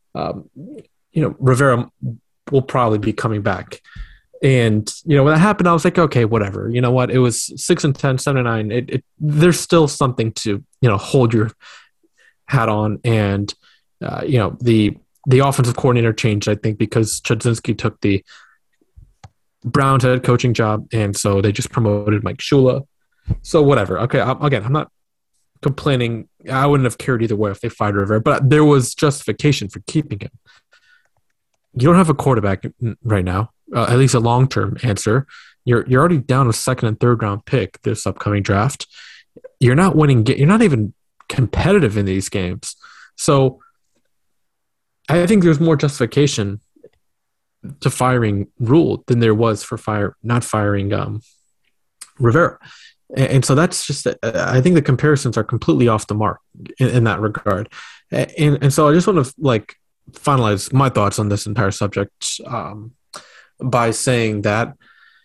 Rivera will probably be coming back. And, when that happened, I was like, okay, whatever. You know what? It was 6-10, 7-9. There's still something to, hold your hat on. And the offensive coordinator changed, I think, because Chudzinski took the Browns head coaching job, and so they just promoted Mike Shula. So whatever. Okay, I'm not complaining. I wouldn't have cared either way if they fired Rivera, but there was justification for keeping him. You don't have a quarterback right now, at least a long-term answer. You're already down a second and third round pick this upcoming draft. You're not winning. You're not even competitive in these games. So I think there's more justification to firing Rule than there was for not firing Rivera. And so that's just, I think the comparisons are completely off the mark in that regard. And so I just want to finalize my thoughts on this entire subject by saying that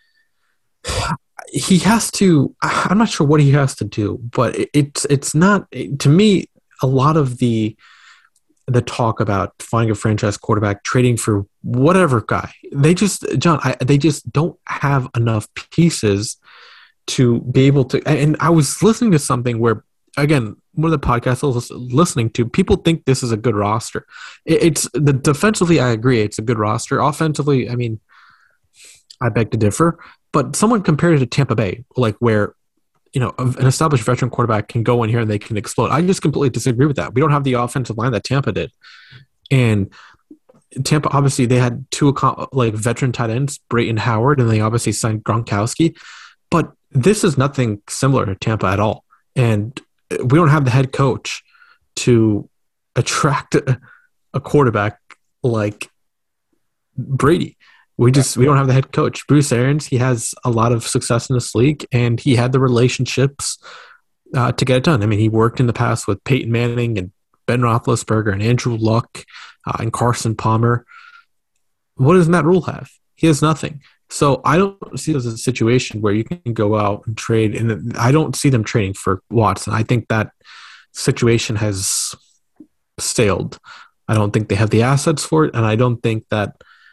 he has to, I'm not sure what he has to do, but it's not, to me, a lot of the talk about finding a franchise quarterback, trading for whatever guy, they just don't have enough pieces to be able to. And I was listening to something where, again, one of the podcasts I was listening to, people think this is a good roster. Defensively, I agree, it's a good roster. Offensively, I mean, I beg to differ. But someone compared it to Tampa Bay, where, an established veteran quarterback can go in here and they can explode. I just completely disagree with that. We don't have the offensive line that Tampa did. And Tampa, obviously, they had two veteran tight ends, Brayton Howard, and they obviously signed Gronkowski. But this is nothing similar to Tampa at all. And we don't have the head coach to attract a quarterback like Brady. We don't have the head coach. Bruce Arians, he has a lot of success in this league, and he had the relationships to get it done. I mean, he worked in the past with Peyton Manning and Ben Roethlisberger and Andrew Luck and Carson Palmer. What does Matt Rule have? He has nothing. So I don't see this as a situation where you can go out and trade, and I don't see them trading for Watson. I think that situation has sailed. I don't think they have the assets for it, and I don't think that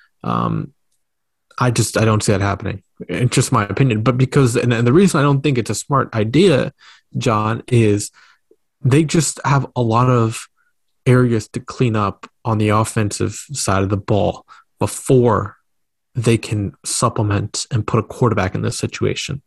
I don't see that happening. It's just my opinion. But because, and the reason I don't think it's a smart idea, John, is they just have a lot of areas to clean up on the offensive side of the ball before they can supplement and put a quarterback in this situation.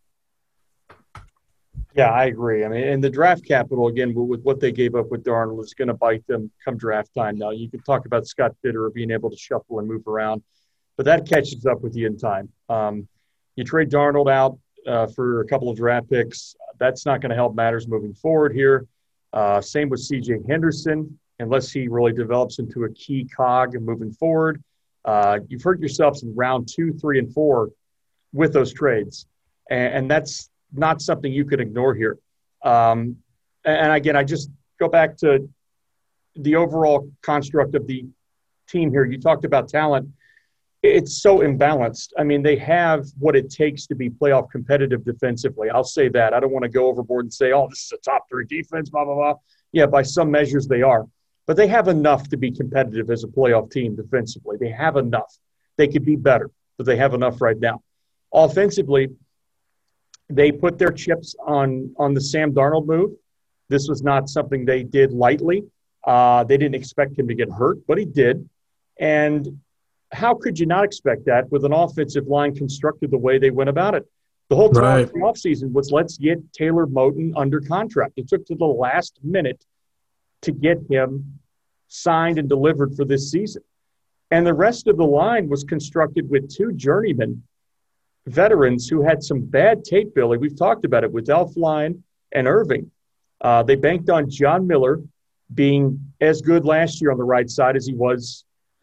Yeah, I agree. I mean, and the draft capital, again, with what they gave up with Darnold, is going to bite them come draft time. Now, you can talk about Scott Fitterer being able to shuffle and move around, but that catches up with you in time. You trade Darnold out for a couple of draft picks. That's not going to help matters moving forward here. Same with C.J. Henderson, unless he really develops into a key cog moving forward. You've hurt yourselves in round 2, 3, and 4 with those trades, and that's not something you could ignore here. And again, I just go back to the overall construct of the team here. You talked about talent. It's so imbalanced. I mean, they have what it takes to be playoff competitive defensively. I'll say that. I don't want to go overboard and say, oh, this is a top 3 defense, blah, blah, blah. Yeah, by some measures they are. But they have enough to be competitive as a playoff team defensively. They have enough. They could be better, but they have enough right now. Offensively, they put their chips on the Sam Darnold move. This was not something they did lightly. They didn't expect him to get hurt, but he did. And how could you not expect that with an offensive line constructed the way they went about it? The whole time of the offseason was, let's get Taylor Moton under contract. It took to the last minute to get him signed and delivered for this season. And the rest of the line was constructed with 2 journeyman veterans who had some bad tape, Billy. We've talked about it with Elflein and Irving. They banked on John Miller being as good last year on the right side as he was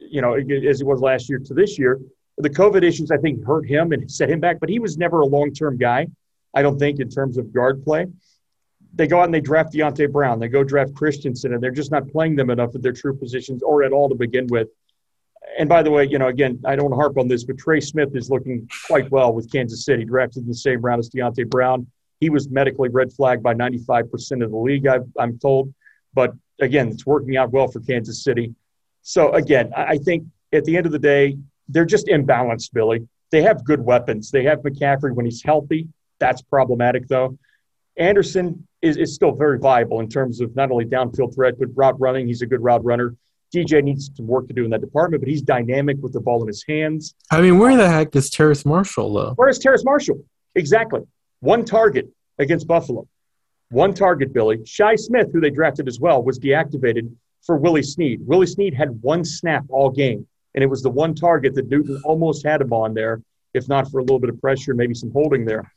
last year to this year. The COVID issues, I think, hurt him and set him back, but he was never a long-term guy, I don't think, in terms of guard play. They go out and they draft Deonte Brown. They go draft Christensen, and they're just not playing them enough at their true positions or at all to begin with. And by the way, again, I don't want to harp on this, but Trey Smith is looking quite well with Kansas City, drafted in the same round as Deonte Brown. He was medically red flagged by 95% of the league, I'm told. But, again, it's working out well for Kansas City. So, again, I think at the end of the day, they're just imbalanced, Billy. They have good weapons. They have McCaffrey when he's healthy. That's problematic, though. Anderson is still very viable in terms of not only downfield threat, but route running. He's a good route runner. DJ needs some work to do in that department, but he's dynamic with the ball in his hands. I mean, where the heck is Terrace Marshall, though? Where is Terrace Marshall? Exactly. 1 target against Buffalo. 1 target, Billy. Shi Smith, who they drafted as well, was deactivated for Willie Snead. Willie Snead had 1 snap all game, and it was the 1 target that Newton almost had him on there, if not for a little bit of pressure, maybe some holding there.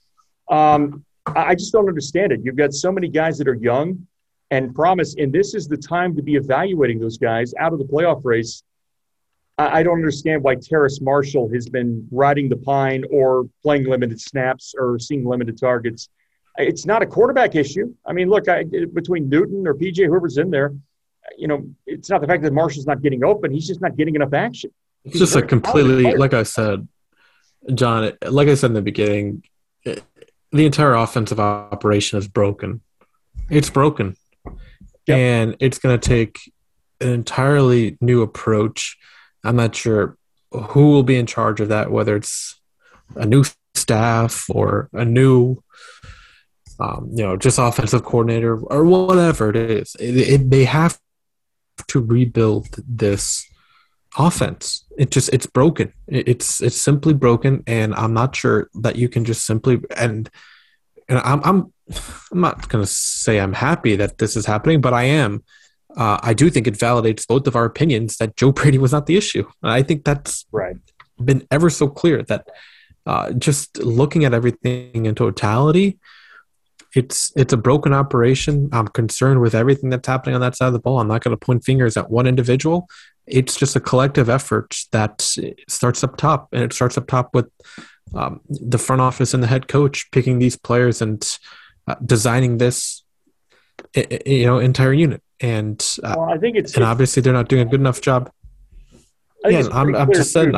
I just don't understand it. You've got so many guys that are young and promise, and this is the time to be evaluating those guys out of the playoff race. I don't understand why Terrace Marshall has been riding the pine or playing limited snaps or seeing limited targets. It's not a quarterback issue. I mean, look, between Newton or PJ, whoever's in there, it's not the fact that Marshall's not getting open. He's just not getting enough action. It's just a completely, like I said, John, like I said in the beginning, the entire offensive operation is broken. It's broken. Yep. And it's going to take an entirely new approach. I'm not sure who will be in charge of that, whether it's a new staff or a new, just offensive coordinator or whatever it is. They have to rebuild this offense. It's broken. It's simply broken, and I'm not sure that you can just simply and I'm not going to say I'm happy that this is happening, but I am. I do think it validates both of our opinions that Joe Brady was not the issue. I think that's been ever so clear that just looking at everything in totality, it's a broken operation. I'm concerned with everything that's happening on that side of the ball. I'm not going to point fingers at one individual. It's just a collective effort that starts up top, and it starts up top with the front office and the head coach picking these players and designing this, entire unit. And I think and obviously they're not doing a good enough job. Yeah, I'm just saying.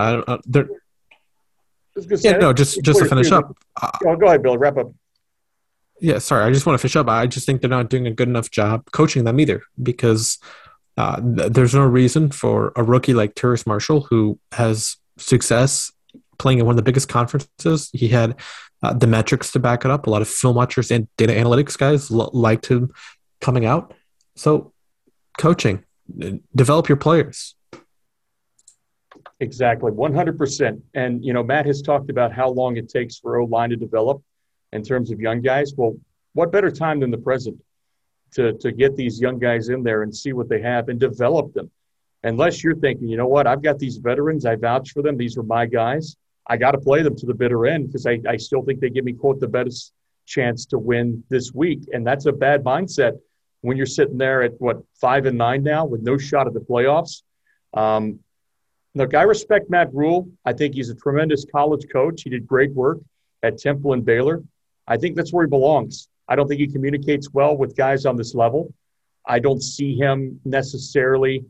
Just to finish up. Go ahead, Bill. Wrap up. Yeah, sorry. I just want to finish up. I just think they're not doing a good enough job coaching them either, because there's no reason for a rookie like Terrace Marshall, who has success playing in one of the biggest conferences. He had the metrics to back it up. A lot of film watchers and data analytics guys liked him coming out. So coaching, develop your players. Exactly, 100%. And, Matt has talked about how long it takes for O-line to develop in terms of young guys. Well, what better time than the present to get these young guys in there and see what they have and develop them? Unless you're thinking, you know what, I've got these veterans, I vouch for them, these are my guys, I got to play them to the bitter end because I still think they give me, quote, the best chance to win this week. And that's a bad mindset when you're sitting there at, 5-9 now with no shot at the playoffs. Look, I respect Matt Rule. I think he's a tremendous college coach. He did great work at Temple and Baylor. I think that's where he belongs. I don't think he communicates well with guys on this level. I don't see him necessarily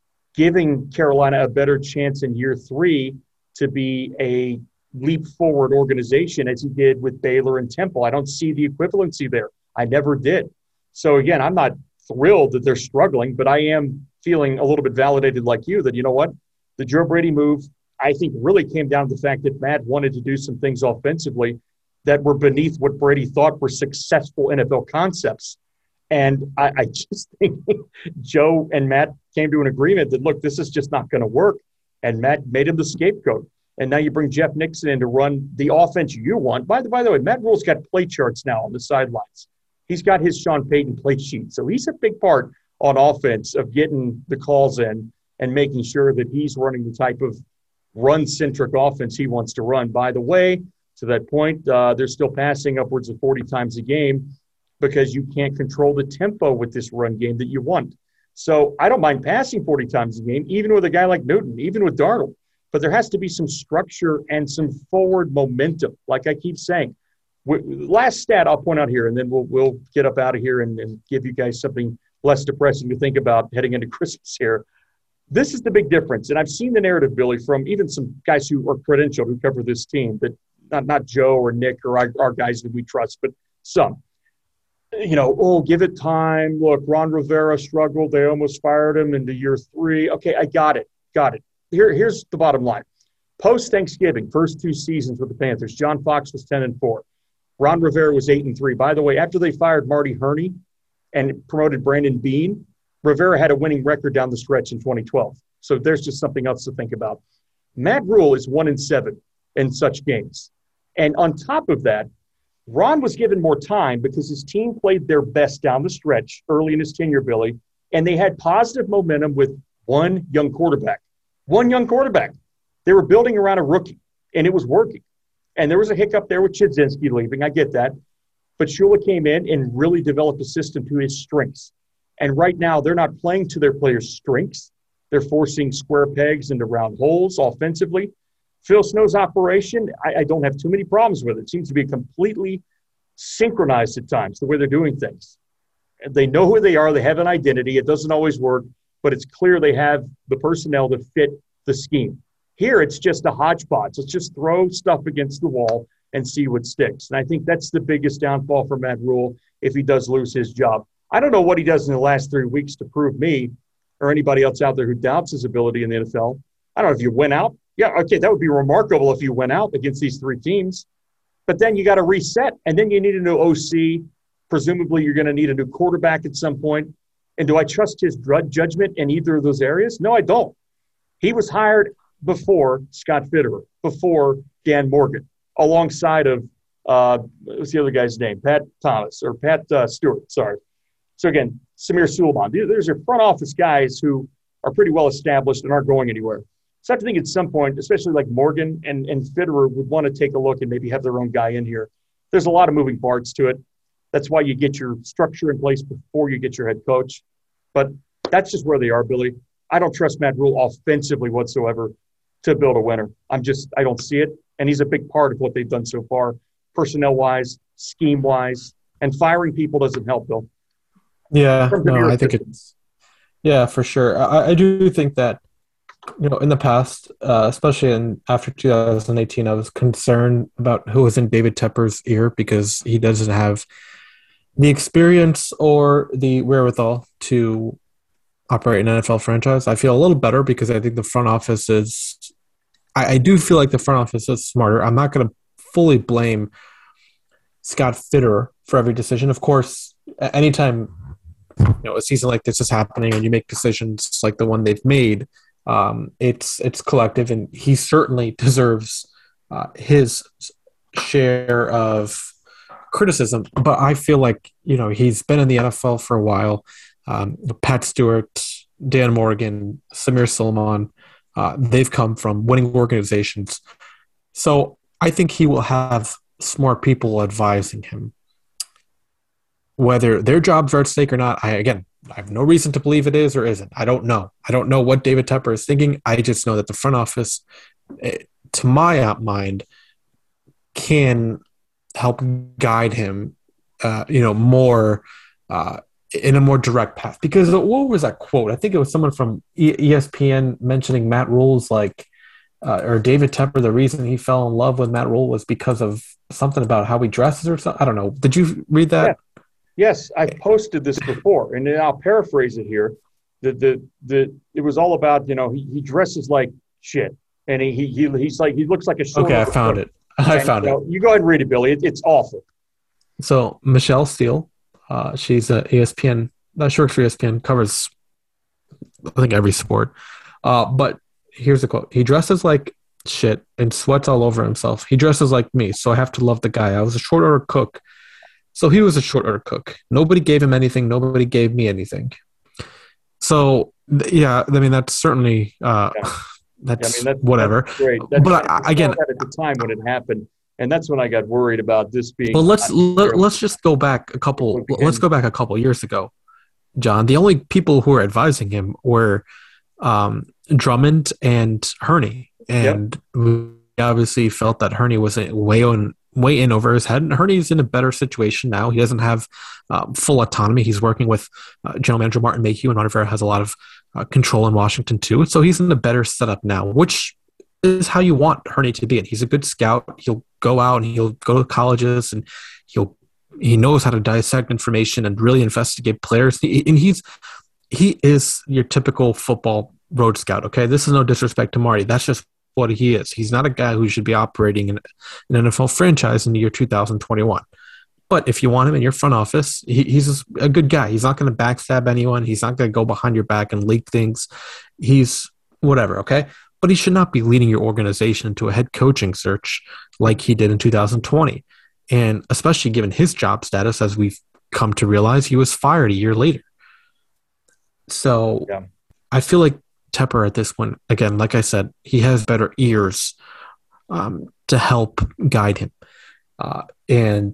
giving Carolina a better chance in year 3 to be a leap forward organization as he did with Baylor and Temple. I don't see the equivalency there. I never did. So again, I'm not thrilled that they're struggling, but I am feeling a little bit validated like you that, you know what, the Joe Brady move, I think really came down to the fact that Matt wanted to do some things offensively that were beneath what Brady thought were successful NFL concepts. And I just think Joe and Matt came to an agreement that, look, this is just not going to work. And Matt made him the scapegoat. And now you bring Jeff Nixon in to run the offense you want. By the way, Matt Rule's got play charts now on the sidelines. He's got his Sean Payton play sheet. So he's a big part on offense of getting the calls in and making sure that he's running the type of run-centric offense he wants to run. By the way, to that point, they're still passing upwards of 40 times a game because you can't control the tempo with this run game that you want. So I don't mind passing 40 times a game, even with a guy like Newton, even with Darnold. But there has to be some structure and some forward momentum, like I keep saying. Last stat I'll point out here, and then we'll get up out of here and give you guys something less depressing to think about heading into Christmas here. This is the big difference, and I've seen the narrative, Billy, from even some guys who are credentialed who cover this team, that not Joe or Nick or our guys that we trust, but some. You know, oh, give it time. Look, Ron Rivera struggled. They almost fired him into year 3. Okay, I got it. Here's the bottom line. Post-Thanksgiving, first 2 seasons with the Panthers, John Fox was 10-4. Ron Rivera was 8-3. By the way, after they fired Marty Herney and promoted Brandon Beane, Rivera had a winning record down the stretch in 2012. So there's just something else to think about. Matt Rule is 1-7 in such games. And on top of that, Ron was given more time because his team played their best down the stretch early in his tenure, Billy, and they had positive momentum with one young quarterback. They were building around a rookie, and it was working. And there was a hiccup there with Chudzinski leaving. I get that. But Shula came in and really developed a system to his strengths. And right now, they're not playing to their players' strengths. They're forcing square pegs into round holes offensively. Phil Snow's operation, I don't have too many problems with it. It seems to be completely synchronized at times, the way they're doing things. They know who they are. They have an identity. It doesn't always work, but it's clear they have the personnel to fit the scheme. Here, it's just a hodgepodge. Let's just throw stuff against the wall and see what sticks. And I think that's the biggest downfall for Matt Rule if he does lose his job. I don't know what he does in the last 3 weeks to prove me or anybody else out there who doubts his ability in the NFL. I don't know if you win out. Yeah, okay, that would be remarkable if you went out against these 3 teams. But then you got to reset, and then you need a new OC. Presumably you're going to need a new quarterback at some point. And do I trust his judgment in either of those areas? No, I don't. He was hired before Scott Fitterer, before Dan Morgan, alongside of what's the other guy's name? Pat Stewart, sorry. So again, Samir Suleiman. These are front office guys who are pretty well established and aren't going anywhere. So I have to think at some point, especially like Morgan and Fitterer would want to take a look and maybe have their own guy in here. There's a lot of moving parts to it. That's why you get your structure in place before you get your head coach. But that's just where they are, Billy. I don't trust Matt Rule offensively whatsoever to build a winner. I don't see it. And he's a big part of what they've done so far, personnel-wise, scheme-wise, and firing people doesn't help, Bill. Yeah, no, I think it's – yeah, for sure. I do think that, in the past, especially after 2018, I was concerned about who was in David Tepper's ear because he doesn't have the experience or the wherewithal to operate an NFL franchise. I feel a little better because I think the front office is – I do feel like the front office is smarter. I'm not going to fully blame Scott Fitterer for every decision. Of course, anytime a season like this is happening and you make decisions like the one they've made, it's collective, and he certainly deserves his share of criticism. But I feel like he's been in the NFL for a while. Pat Stewart, Dan Morgan, Samir Suleiman, they've come from winning organizations. So I think he will have smart people advising him. Whether their jobs are at stake or not, I have no reason to believe it is or isn't. I don't know. I don't know what David Tepper is thinking. I just know that the front office, to my mind, can help guide him more in a more direct path. Because what was that quote? I think it was someone from ESPN mentioning Matt Rule's or David Tepper. The reason he fell in love with Matt Rule was because of something about how he dresses or something. I don't know. Did you read that? Yeah. Yes, I posted this before, and then I'll paraphrase it here. It was all about, he dresses like shit, and he looks like a short. Okay, I found it. You go ahead and read it, Billy. It's awful. So Michelle Steele, she's a ESPN. She works for ESPN, covers I think every sport. But here's the quote: "He dresses like shit and sweats all over himself. He dresses like me, so I have to love the guy. I was a short order cook, so he was a short order cook. Nobody gave him anything. Nobody gave me anything." So yeah, I mean that's certainly that's whatever. That's great. Again, at the time when it happened, and that's when I got worried about this being. Well, let's just go back a couple. Let's go back a couple years ago, John. The only people who were advising him were Drummond and Hurney, and we obviously felt that Hurney was way in over his head. And Hurney's in a better situation now. He doesn't have full autonomy. He's working with general manager Martin Mayhew, and Ron Rivera has a lot of control in Washington too. So he's in a better setup now, which is how you want Hurney to be. And he's a good scout. He'll go out and he'll go to colleges, and he knows how to dissect information and really investigate players. And he is your typical football road scout. Okay, this is no disrespect to Marty. That's just what he is. He's not a guy who should be operating in an NFL franchise in the year 2021. But if you want him in your front office, he's a good guy. He's not going to backstab anyone. He's not going to go behind your back and leak things. He's whatever, okay? But he should not be leading your organization into a head coaching search like he did in 2020. And especially given his job status, as we've come to realize, he was fired a year later. So I feel like Tepper at this point, again, like I said, he has better ears to help guide him. And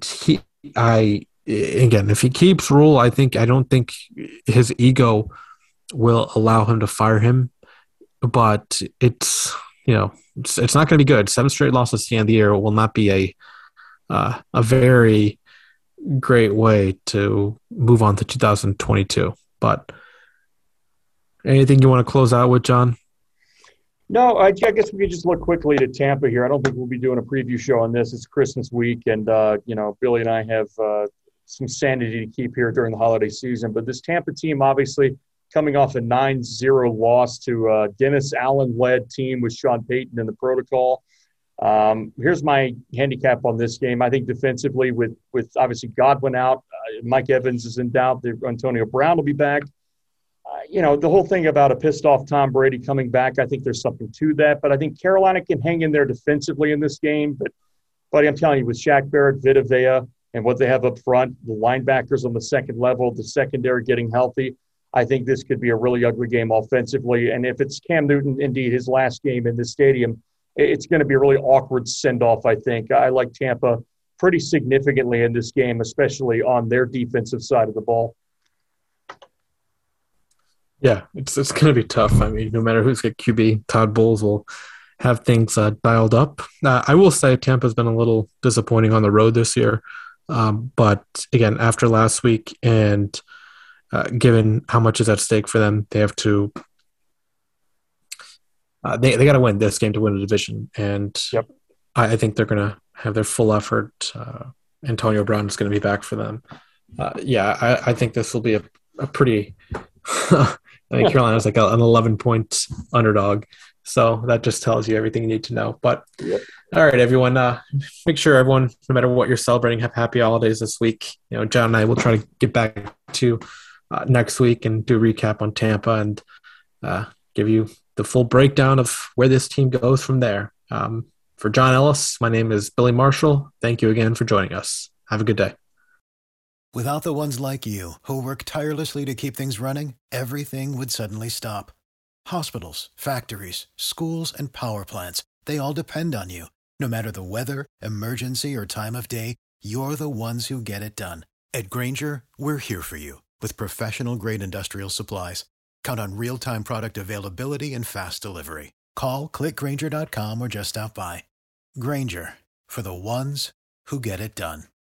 if he keeps Rule, I don't think his ego will allow him to fire him. But it's not going to be good. 7 straight losses at the end of the year will not be a very great way to move on to 2022. But anything you want to close out with, John? No, I guess we could just look quickly to Tampa here. I don't think we'll be doing a preview show on this. It's Christmas week, and Billy and I have some sanity to keep here during the holiday season. But this Tampa team, obviously, coming off a 9-0 loss to a Dennis Allen-led team with Sean Payton in the protocol. Here's my handicap on this game. I think defensively, with obviously Godwin out, Mike Evans is in doubt. Antonio Brown will be back. The whole thing about a pissed-off Tom Brady coming back, I think there's something to that. But I think Carolina can hang in there defensively in this game. But, buddy, I'm telling you, with Shaq Barrett, Vita Vea, and what they have up front, the linebackers on the second level, the secondary getting healthy, I think this could be a really ugly game offensively. And if it's Cam Newton, indeed, his last game in this stadium, it's going to be a really awkward send-off, I think. I like Tampa pretty significantly in this game, especially on their defensive side of the ball. Yeah, it's going to be tough. I mean, no matter who's got QB, Todd Bowles will have things dialed up. I will say Tampa's been a little disappointing on the road this year. But, again, after last week and given how much is at stake for them, they have to they got to win this game to win the division. And I think they're going to have their full effort. Antonio Brown is going to be back for them. I think this will be a pretty I think Carolina's like an 11-point underdog. So that just tells you everything you need to know. But all right, everyone, make sure everyone, no matter what you're celebrating, have happy holidays this week. John and I will try to get back to next week and do a recap on Tampa and give you the full breakdown of where this team goes from there. For John Ellis, my name is Billy Marshall. Thank you again for joining us. Have a good day. Without the ones like you, who work tirelessly to keep things running, everything would suddenly stop. Hospitals, factories, schools, and power plants, they all depend on you. No matter the weather, emergency, or time of day, you're the ones who get it done. At Grainger, we're here for you with professional-grade industrial supplies. Count on real-time product availability and fast delivery. Call, click Grainger.com, or just stop by. Grainger, for the ones who get it done.